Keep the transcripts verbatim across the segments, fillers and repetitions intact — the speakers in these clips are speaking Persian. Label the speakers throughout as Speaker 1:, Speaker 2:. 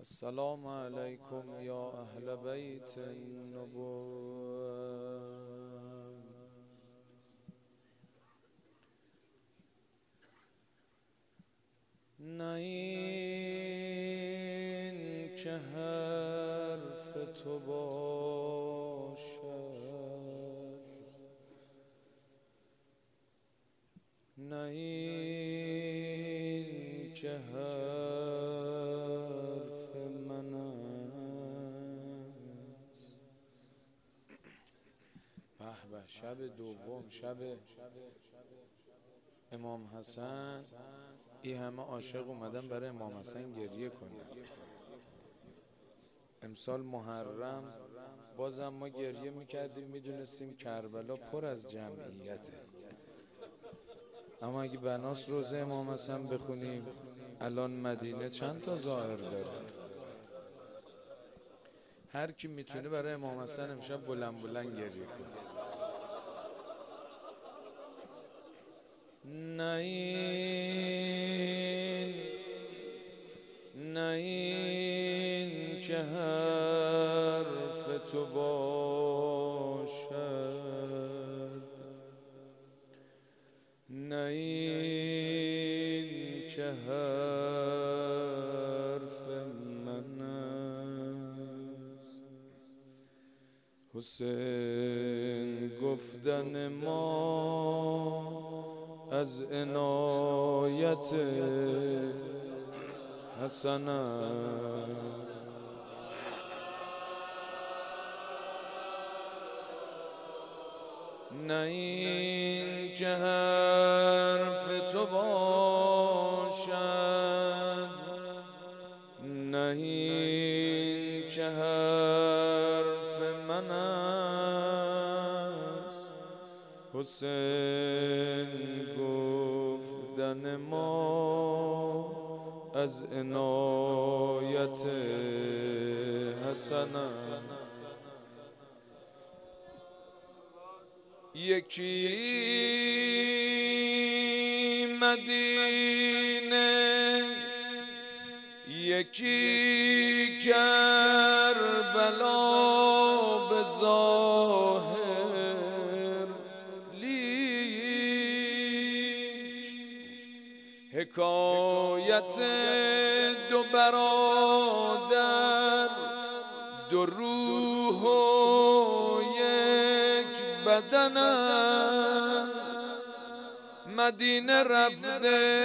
Speaker 1: السلام علیکم یا اهل بیت النبوة. نه این که حرف تو باشد، نه این که حرف من است. به به، شب دوم، شب امام حسن، این همه عاشق اومدن برای امام حسن گریه کنن. امسال محرم بازم ما گریه میکردیم، میدونستیم کربلا پر از جمعیته، اما اگه بناس روزه امام حسن بخونیم الان مدینه چند تا زائر داره. هر کی میتونه برای امام حسن امشب بلند بلند گریه کنه. نه این نه این که حرف تو باشد، نه این که حرف من است. حسین گفتن ما از عنایت حسن است. نه این که حرف تو باشد، نه این که حرف من است. حسین گفتن ما از عنایت حسن است. یکی مدینه، یکی کربلا به ظاهر، لیک حکایت دو برادر، دو روح و یک بدن است. مدینه رفته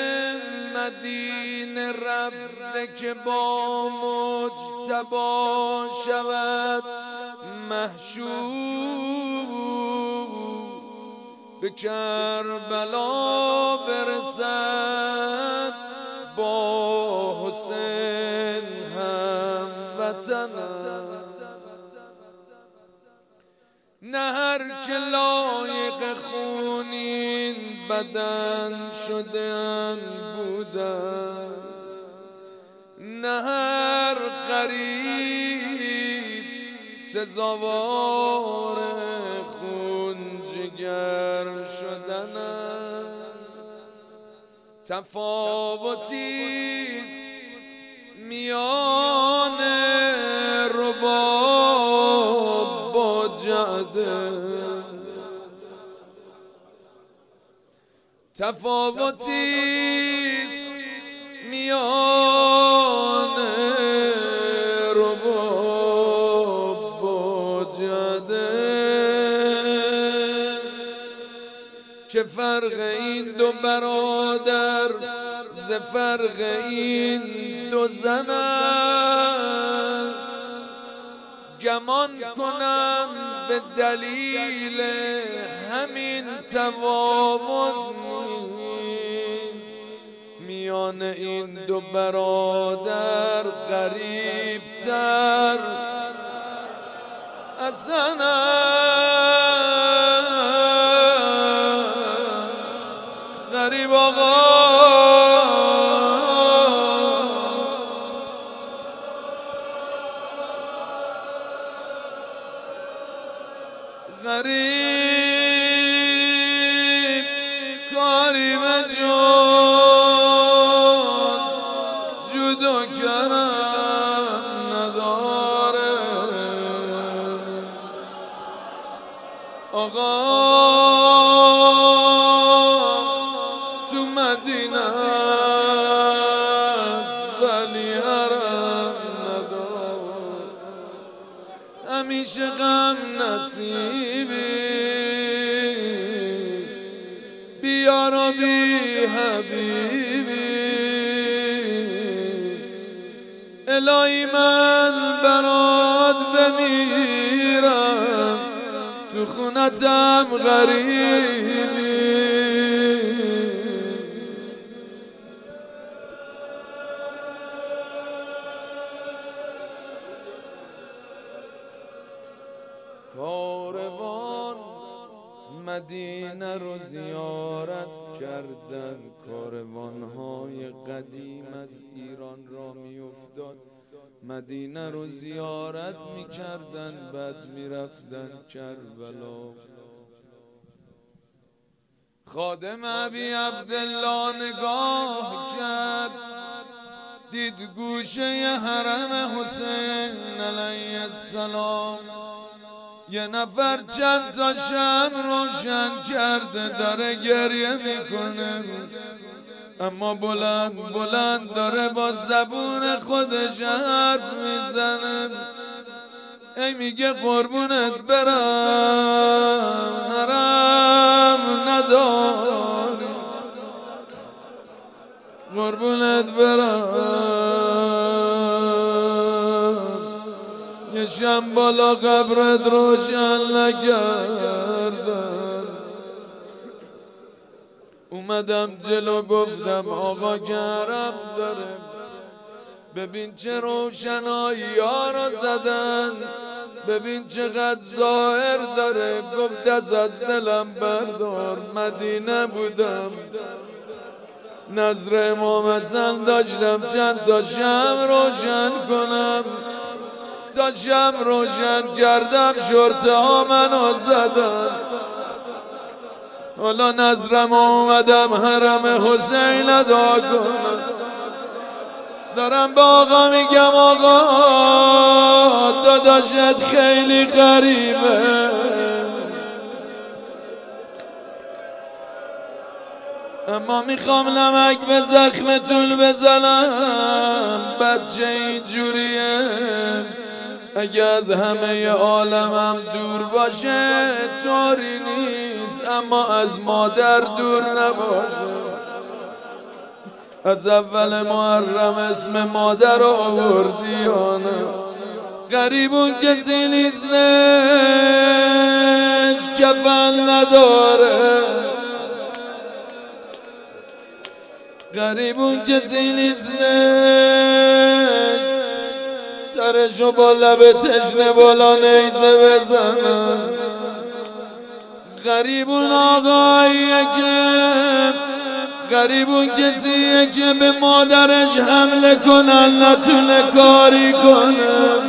Speaker 1: مدینه رفته که با مجتبی شود محشور، به کربلا برسد با حسین هموطن. نه هر که لایق خون این بدن شده بوده است، نه هر غریب سزاوار خون جگر شدن است. تفاوتیست میان رباب با جعده، تفاوتیست میان رباب با جعده. چه فرق این دو برادر ز فرق این دو زن است. گمان کنم به دلیل همین تفاوت میان این دو برادر غریب تر حسن غریب آقا. غریب کاری به جز جود و کرم تو مدینه است ولی حرم ندار، همیشه غم نصیبی بیار و بی حبیبی. الهی من برات بمیرم تو خونتم غریبی. کاروان مدینه رو زیارت کردن، کاروان‌های قدیم از ایران را میافتاد مدینه رو زیارت میکردن، بعد میرفتن کربلا. خادم ابی عبدالله نگاه کرد، دید گوشه حرم حسین علیه السلام یه نفر چند تا شمع روشن کرده داره گریه میکنه، اما بلند بلند داره با زبون خودش حرف میزنه. ای میگه قربونت برم حرم نداری، قربونت برم یه شم بالا قبرت روشن نکردن. اومدم جلو گفتم آقا که حرم داره، ببین چه روشنایی ها رو زدن، ببین چقدر ظاهر داره. گفت دست از دلم بردار، مدینه بودم نظر امام حسن داشتم چند تا شمع روشن کنم، تا شمع روشن کردم شرطه ها منو زدن. حالا نظرم اومدم حرم حسین ادا کنم، دارم با آقا میگم آقا داداشت خیلی غریبه، اما میخوام نمک به زخمتون بزنم. بچه اینجوریه اگه از همه عالمم دور باشه طوری نیست، اما از مادر دور نباشه. از اول محرم اسم مادر رو آوردی یا نه؟ غریبون کسی نیستش کفن نداره، غریبون کسی نیستش سرشو با لب تشنه بالا نیزه بزنن. غریبون آقاییه که غریبون کسیه که به مادرش حمله کنن نتونه کاری کنن.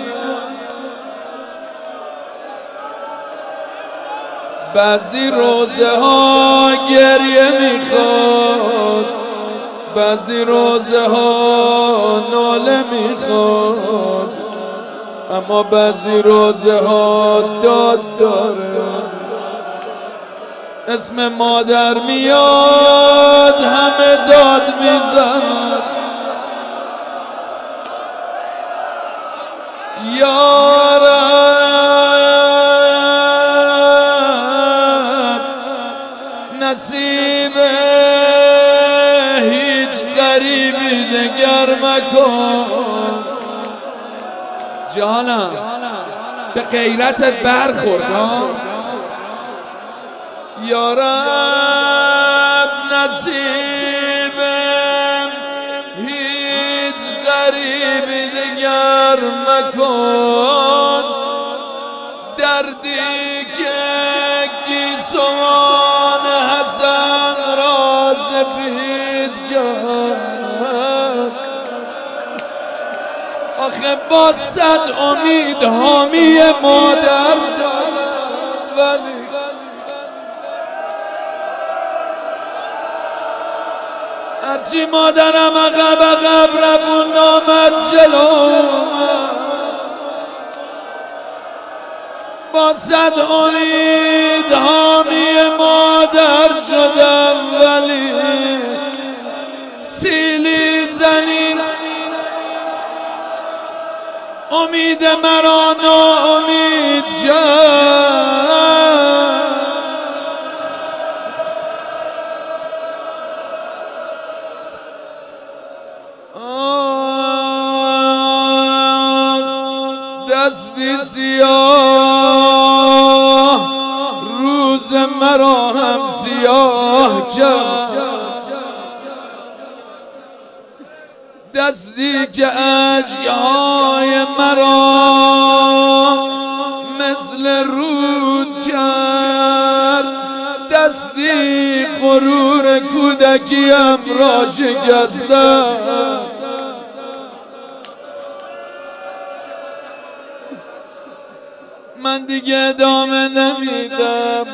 Speaker 1: بعضی روزه ها گریه میخواد، بعضی روزه ها ناله میخواد، اما بعضی روزه ها داد داره. اسم مادر میاد همه داد میزنن. یا رب نصیب هیچ غریبی دگر مکن. جانم به غیرتت برخورد ها. یا رب نصیب هیچ غریبی دگر مکن. دردی که گیسوان حسن را سپید کرد، آخه با صد امید حامی مادر شد، ولی هرچی مادرم عقب عقب رفون نامد جلو، با صد امید حامی مادر شدم، ولی امید مرا ناامید کرد. دستی سیاه روز مرا هم سیاه کرد. دستی که اشک‌های مرا مثل رود کرد. دستی غرور کودکیم را شکسته. من دیگه ادامه نمیدم.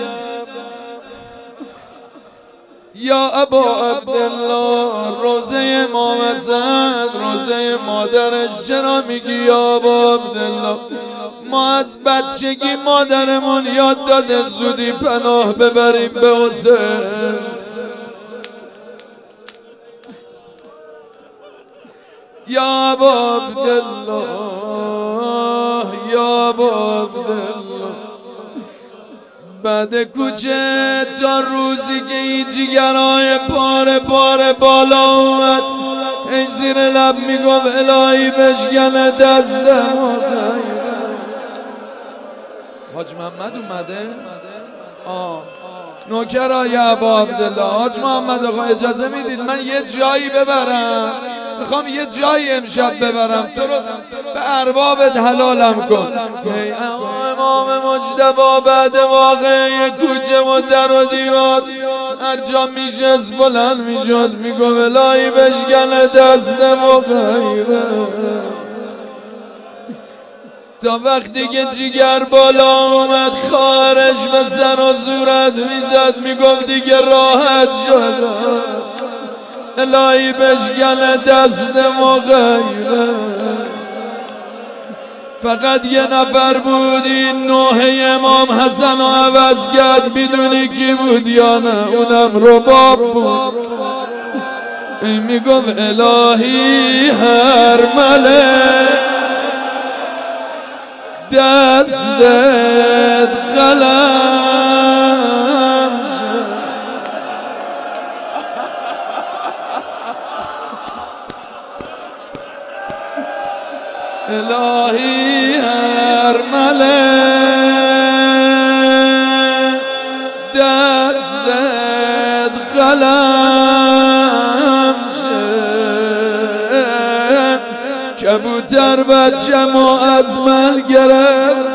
Speaker 1: یا ابا عبدالله، روزه امام حسن، روزه مادرش، چرا میگی یا ابا عبدالله؟ ما از بچگی مادرمون یاد داده زودی پناه ببریم به حسین. یا ابا عبدالله، یا ابا عبدالله، بعد کوچه تا روزی که این جیگرهای پاره پاره بالا اومد، این زیر لب میگفت الهی بشکنه دستم. حاج محمد اومده؟ آه نوکرا یا ابا عبدالله. حاج محمد آقا اجازه میدید من یه جایی ببرم؟ میخوام یه جایی امشب ببرم، تو رو به اربابت حلالم کن. ای امام مجتبی، بعد واقعه کوچه و در و دیوار هر جا میشست بلند میشد میگو الهی بشکنه دستم و غیره. تا وقتی که جیگر بالا اومد خارش به سر و صورت میزد میگفت دیگه راحت شد الهی بشکنه دستم و غیره. فقط یه نفر بود این نوحه امام حسن رو عوض کرد. میدونی کی بود یا نه؟ اونم رباب بود. این میگفت الهی هر ملک دستت قلم شد. الهی هر ملک دستت قلم شد. کبوتر بچه‌مو از من گرفت.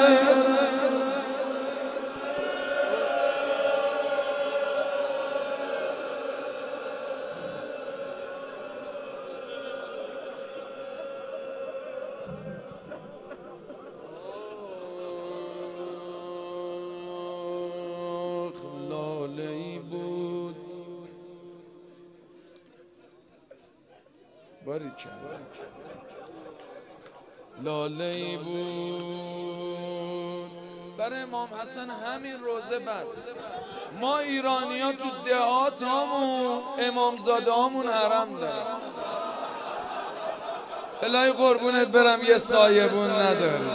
Speaker 1: لاله‌ای بود باریکلا، لاله‌ای بود برای امام حسن همین روزه بس. ما ایرانی ها تو دهات هامون امامزاده هامون حرم دارن. الهی قربونت برم یه سایبون نداریم.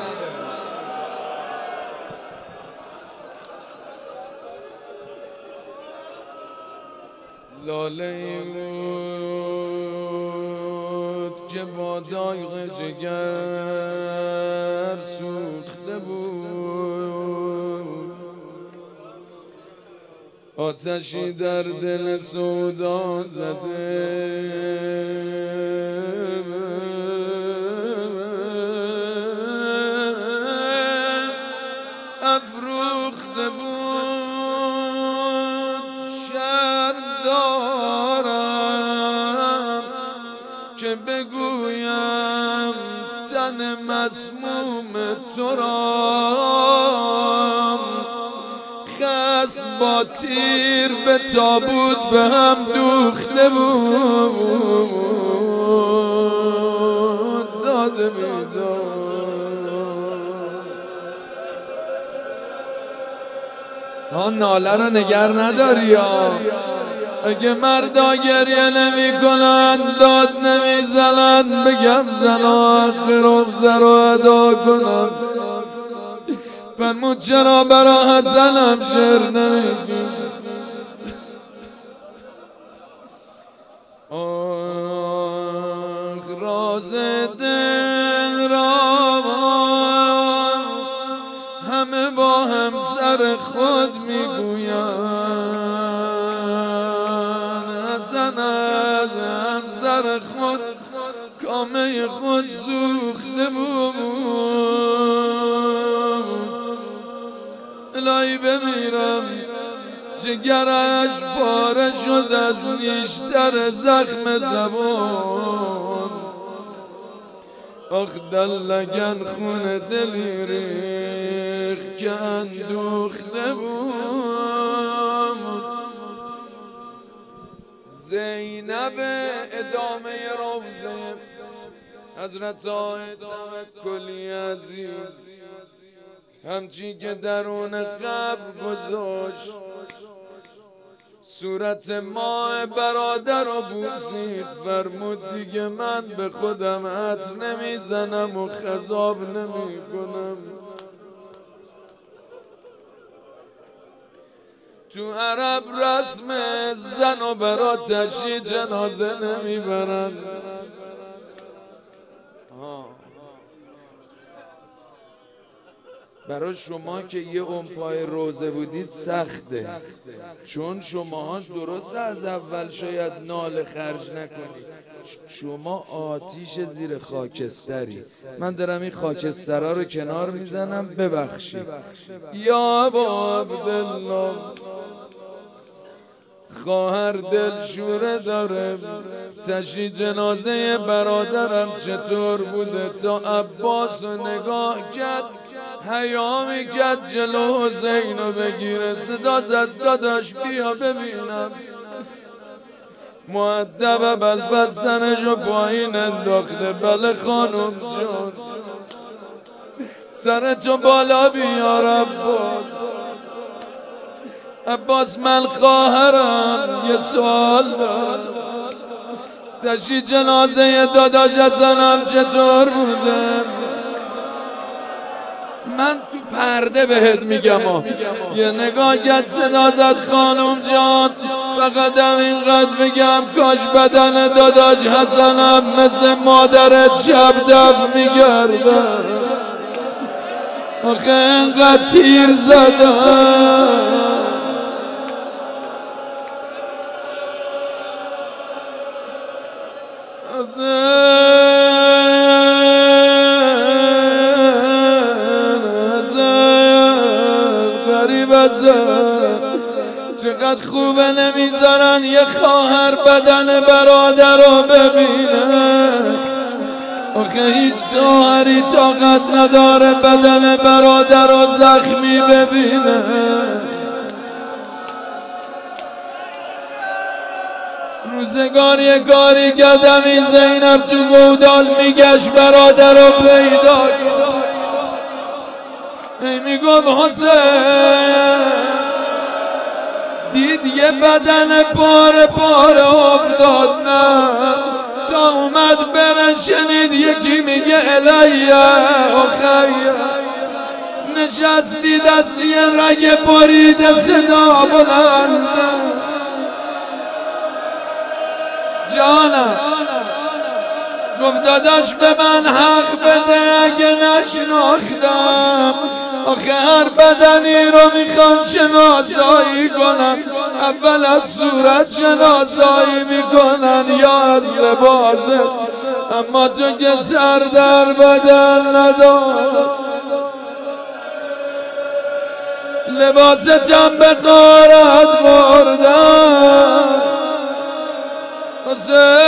Speaker 1: لاله‌ای بود که با داغ جگر سوخته بود. آتشی در دل سودا زده افروخته بود. شرم دارم که بگویم تن مسموم تو را خصم با تیر به تابوت به هم دوخته بود. داده میداد ها ناله رو نگر نداری یا اگه مردا گریه نمی کنن داد نمی زنن بگم زنا حق رمزه رو ادا کنن فرمود چرا برا حسنم شعر نمیگی آخ راز دل را همه با هم سر خود میگویند حسن از همسر خود کامه خود سوخته بود الهی بمیرم جگرش پاره شد از نیشتر زخم زبان آخ دل لگن خون دلی ریخ که اندوخته بود زینب ادامه روزه حضرت توکلی عزیز همچی که درون قبر گذاشت صورت ماه برادر رو بوسید فرمود دیگه من به خودم عطر نمیزنم و خضاب نمی کنم تو عرب رسم زن و برا تشییع جنازه نمیبرن برای شما که یه اون پای روزه بودید سخته چون شماها درست از اول شاید نال خرج نکنید شما آتیش زیر خاکستری من دارم این خاکسترها رو کنار میزنم ببخشید یا ابا عبدالله خواهر دلشوره داره تشییع جنازه برادرم چطور بوده تا عباس رو نگاه کرد حیا میکرد جلو حسین رو بگیره صدا زد داداش بیا ببینم مؤدب بلفظ سرش رو پایین انداخته بله خانم جان سرتو بالا بیار عباس عباس من خواهرم یه سوال دارم تشییع جنازه داداش حسنم چطور بوده من تو پرده بهت میگم ها یه نگاه کرد صدا زد خانم جان فقط هم اینقدر بگم کاش بدن داداش حسنم مثل مادرت شب دف میگرده آخه اینقدر تیر زدم چقدر خوبه نمیذارن یه خواهر بدن برادر رو ببینه آخه هیچ خواهری طاقت نداره بدن برادر رو زخمی ببینه روزگار یه کاری کردمی زینب تو گودال میگشت برادر رو پیدا ای میگفت حسین دید یه بدن پاره پاره افتاد نه تا اومد بره شنید یکی میگه الیه آخیه نشستی دستی رگ بریده صدا بلند جانم گفت داداش به من حق بده اگه نشناختم آخه هر بدنی رو میخوان شناسایی کنن اول از صورت شناسایی میکنن یا از لباست اما تو که سر در بدن ندار لباست هم به غارت بردن حسین